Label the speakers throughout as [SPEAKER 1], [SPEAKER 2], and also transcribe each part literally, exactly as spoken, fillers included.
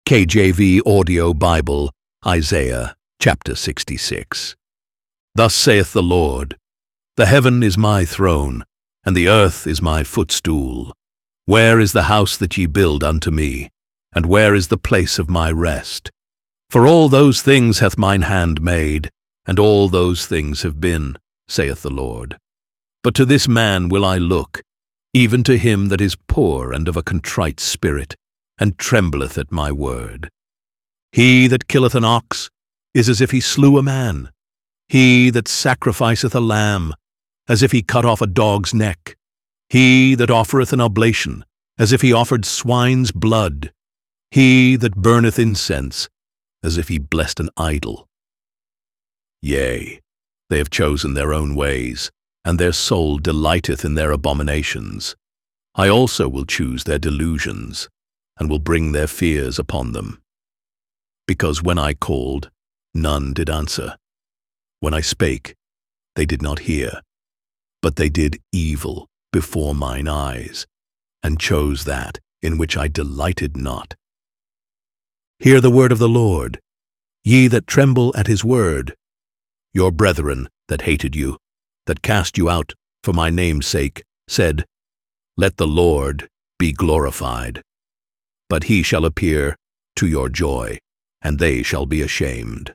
[SPEAKER 1] K J V Audio Bible, Isaiah chapter sixty-six. Thus saith the Lord, The heaven is my throne, and the earth is my footstool. Where is the house that ye build unto me? And where is the place of my rest? For all those things hath mine hand made, and all those things have been, saith the Lord. But to this man will I look, even to him that is poor and of a contrite spirit, and trembleth at my word. He that killeth an ox is as if he slew a man. He that sacrificeth a lamb, as if he cut off a dog's neck. He that offereth an oblation, as if he offered swine's blood. He that burneth incense, as if he blessed an idol. Yea, they have chosen their own ways, and their soul delighteth in their abominations. I also will choose their delusions, and will bring their fears upon them. Because when I called, none did answer. When I spake, they did not hear, but they did evil before mine eyes, and chose that in which I delighted not. Hear the word of the Lord, ye that tremble at his word. Your brethren that hated you, that cast you out for my name's sake, said, Let the Lord be glorified. But he shall appear to your joy, and they shall be ashamed.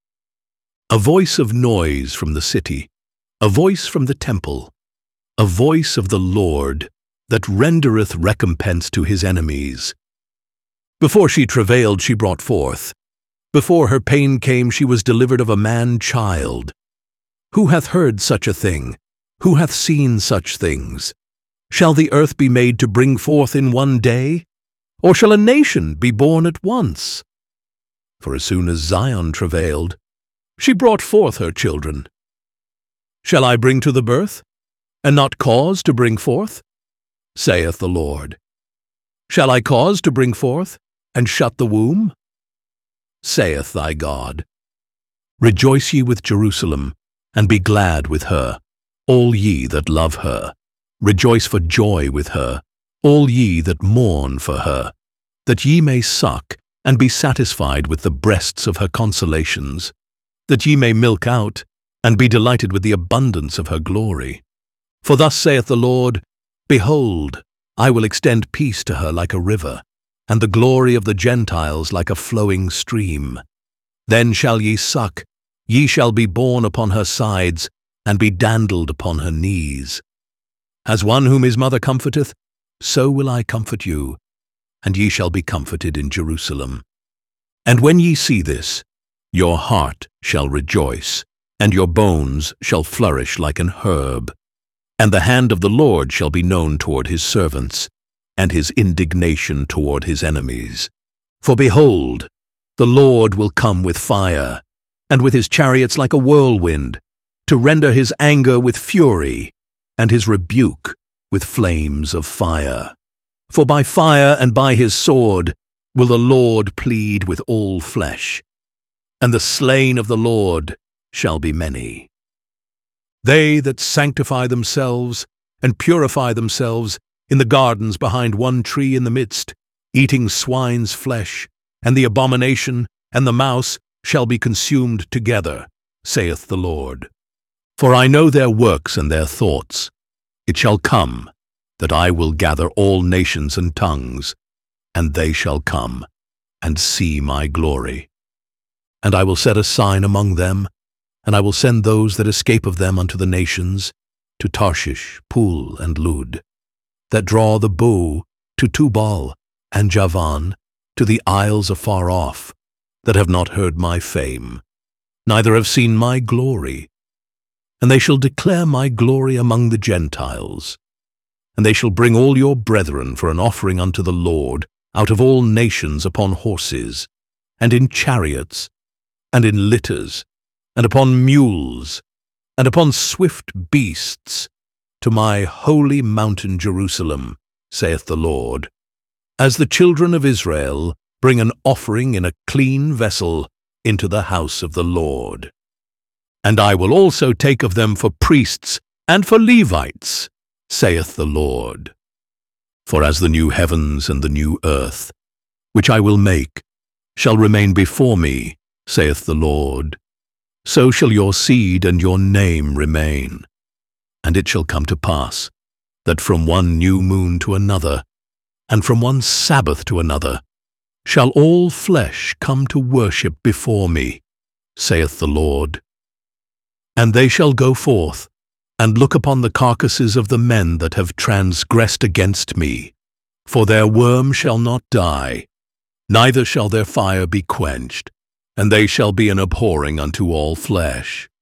[SPEAKER 1] A voice of noise from the city, a voice from the temple, a voice of the Lord that rendereth recompense to his enemies. Before she travailed she brought forth. Before her pain came she was delivered of a man-child. Who hath heard such a thing? Who hath seen such things? Shall the earth be made to bring forth in one day? Or shall a nation be born at once? For as soon as Zion travailed, she brought forth her children. Shall I bring to the birth, and not cause to bring forth? Saith the Lord. Shall I cause to bring forth, and shut the womb? Saith thy God. Rejoice ye with Jerusalem, and be glad with her, all ye that love her. Rejoice for joy with her, all ye that mourn for her, that ye may suck and be satisfied with the breasts of her consolations, that ye may milk out and be delighted with the abundance of her glory. For thus saith the Lord, Behold, I will extend peace to her like a river, and the glory of the Gentiles like a flowing stream. Then shall ye suck, ye shall be borne upon her sides, and be dandled upon her knees. As one whom his mother comforteth, so will I comfort you, and ye shall be comforted in Jerusalem. And when ye see this, your heart shall rejoice, and your bones shall flourish like an herb. And the hand of the Lord shall be known toward his servants, and his indignation toward his enemies. For behold, the Lord will come with fire, and with his chariots like a whirlwind, to render his anger with fury, and his rebuke with flames of fire. For by fire and by his sword will the Lord plead with all flesh, and the slain of the Lord shall be many. They that sanctify themselves and purify themselves in the gardens behind one tree in the midst, eating swine's flesh, and the abomination and the mouse shall be consumed together, saith the Lord. For I know their works and their thoughts. It shall come that I will gather all nations and tongues, and they shall come and see my glory. And I will set a sign among them, and I will send those that escape of them unto the nations, to Tarshish, Pool, and Lud, that draw the bow to Tubal and Javan, to the isles afar off, that have not heard my fame, neither have seen my glory. And they shall declare my glory among the Gentiles. And they shall bring all your brethren for an offering unto the Lord out of all nations upon horses, and in chariots, and in litters, and upon mules, and upon swift beasts, to my holy mountain Jerusalem, saith the Lord, as the children of Israel bring an offering in a clean vessel into the house of the Lord. And I will also take of them for priests and for Levites, saith the Lord. For as the new heavens and the new earth, which I will make, shall remain before me, saith the Lord. So shall your seed and your name remain. And it shall come to pass, that from one new moon to another, and from one Sabbath to another, shall all flesh come to worship before me, saith the Lord. And they shall go forth, and look upon the carcasses of the men that have transgressed against me, for their worm shall not die, neither shall their fire be quenched, and they shall be an abhorring unto all flesh.